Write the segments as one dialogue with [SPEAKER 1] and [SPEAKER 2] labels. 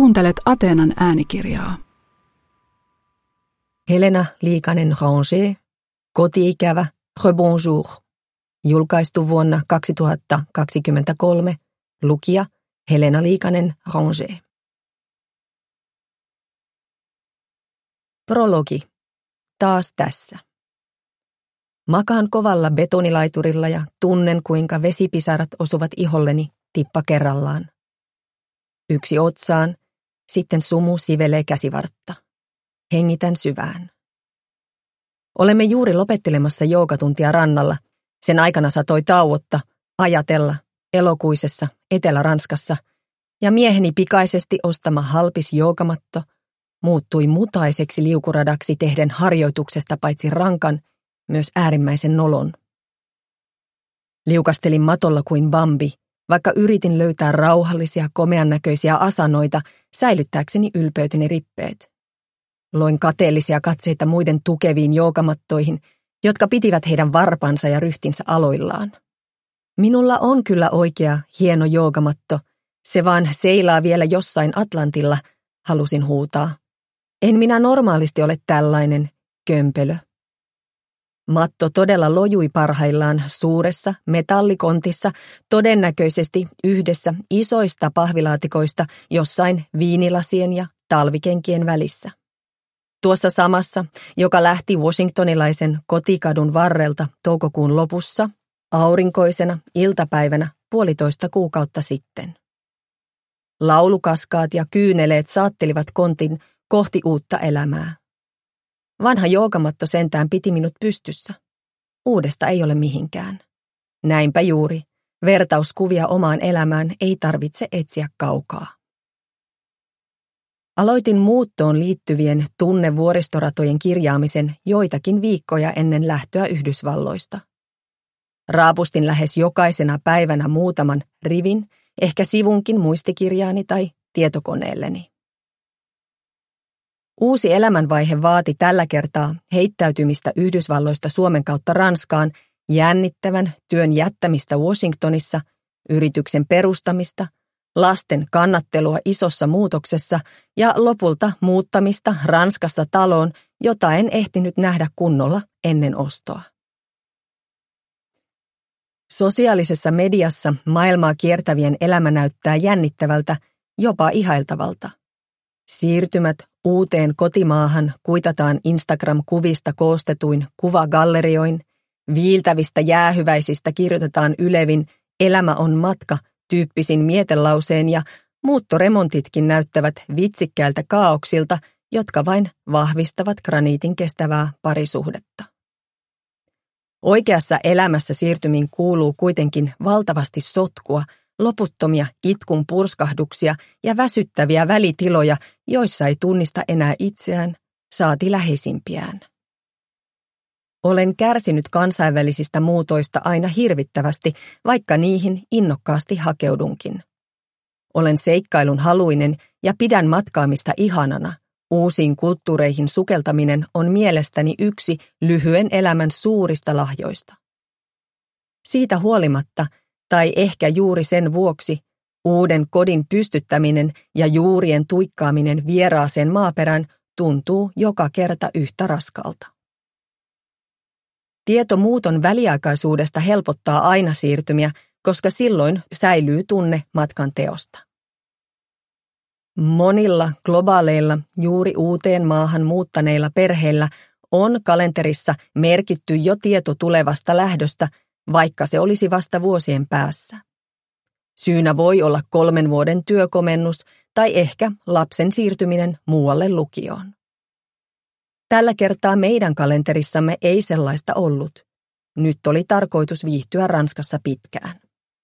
[SPEAKER 1] Kuuntelet Ateenan äänikirjaa.
[SPEAKER 2] Helena Liikanen-Ranger, Koti-ikävä, Rebonjour. Julkaistu vuonna 2023. Lukija Helena Liikanen-Ranger. Prologi. Taas tässä. Makaan kovalla betonilaiturilla ja tunnen, kuinka vesipisarat osuvat iholleni tippa kerrallaan. Yksi otsaan, sitten sumu sivelee käsivartta. Hengitän syvään. Olemme juuri lopettelemassa joogatuntia rannalla. Sen aikana satoi tauotta, ajatella, elokuisessa Etelä-Ranskassa, ja mieheni pikaisesti ostama halpis joogamatto muuttui mutaiseksi liukuradaksi tehden harjoituksesta paitsi rankan, myös äärimmäisen nolon. Liukastelin matolla kuin Bambi, vaikka yritin löytää rauhallisia, komean näköisiä asanoita säilyttääkseni ylpeyteni rippeet. Loin kateellisia katseita muiden tukeviin joogamattoihin, jotka pitivät heidän varpansa ja ryhtinsä aloillaan. Minulla on kyllä oikea, hieno joogamatto, se vaan seilaa vielä jossain Atlantilla, halusin huutaa. En minä normaalisti ole tällainen kömpelö. Matto todella lojui parhaillaan suuressa metallikontissa, todennäköisesti yhdessä isoista pahvilaatikoista jossain viinilasien ja talvikenkien välissä. Tuossa samassa, joka lähti washingtonilaisen kotikadun varrelta toukokuun lopussa, aurinkoisena iltapäivänä 1,5 kuukautta sitten. Laulukaskaat ja kyyneleet saattelivat kontin kohti uutta elämää. Vanha joogamatto sentään piti minut pystyssä. Uudesta ei ole mihinkään. Näinpä juuri. Vertauskuvia omaan elämään ei tarvitse etsiä kaukaa. Aloitin muuttoon liittyvien tunnevuoristoratojen kirjaamisen joitakin viikkoja ennen lähtöä Yhdysvalloista. Raapustin lähes jokaisena päivänä muutaman rivin, ehkä sivunkin muistikirjaani tai tietokoneelleni. Uusi elämänvaihe vaati tällä kertaa heittäytymistä Yhdysvalloista Suomen kautta Ranskaan, jännittävän työn jättämistä Washingtonissa, yrityksen perustamista, lasten kannattelua isossa muutoksessa ja lopulta muuttamista Ranskassa taloon, jota en ehtinyt nähdä kunnolla ennen ostoa. Sosiaalisessa mediassa maailmaa kiertävien elämä näyttää jännittävältä, jopa ihailtavalta. Siirtymät uuteen kotimaahan kuitataan Instagram-kuvista koostetuin kuvagallerioin, viiltävistä jäähyväisistä kirjoitetaan ylevin "elämä on matka" tyyppisin mietelauseen ja muuttoremontitkin näyttävät vitsikkäiltä kaaoksilta, jotka vain vahvistavat graniitin kestävää parisuhdetta. Oikeassa elämässä siirtymiin kuuluu kuitenkin valtavasti sotkua, loputtomia itkun purskahduksia ja väsyttäviä välitiloja, joissa ei tunnista enää itseään, saati läheisimpiään. Olen kärsinyt kansainvälisistä muutoista aina hirvittävästi, vaikka niihin innokkaasti hakeudunkin. Olen seikkailun haluinen ja pidän matkaamista ihanana. Uusiin kulttuureihin sukeltaminen on mielestäni yksi lyhyen elämän suurista lahjoista. Siitä huolimatta, tai ehkä juuri sen vuoksi, uuden kodin pystyttäminen ja juurien tuikkaaminen vieraaseen maaperään tuntuu joka kerta yhtä raskalta. Tieto muuton väliaikaisuudesta helpottaa aina siirtymiä, koska silloin säilyy tunne matkan teosta. Monilla globaaleilla juuri uuteen maahan muuttaneilla perheillä on kalenterissa merkitty jo tieto tulevasta lähdöstä, vaikka se olisi vasta vuosien päässä. Syynä voi olla 3 vuoden työkomennus tai ehkä lapsen siirtyminen muualle lukioon. Tällä kertaa meidän kalenterissamme ei sellaista ollut. Nyt oli tarkoitus viihtyä Ranskassa pitkään.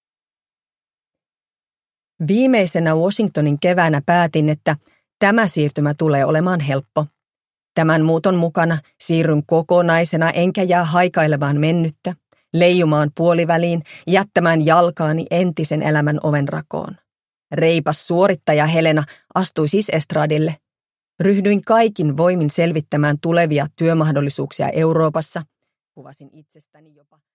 [SPEAKER 2] Viimeisenä Washingtonin keväänä päätin, että tämä siirtymä tulee olemaan helppo. Tämän muuton mukana siirryn kokonaisena enkä jää haikailemaan mennyttä, leijumaan puoliväliin, jättämään jalkaani entisen elämän ovenrakoon. Reipas suorittaja Helena astui siis estradille. Ryhdyin kaikin voimin selvittämään tulevia työmahdollisuuksia Euroopassa. Kuvasin itsestäni jopa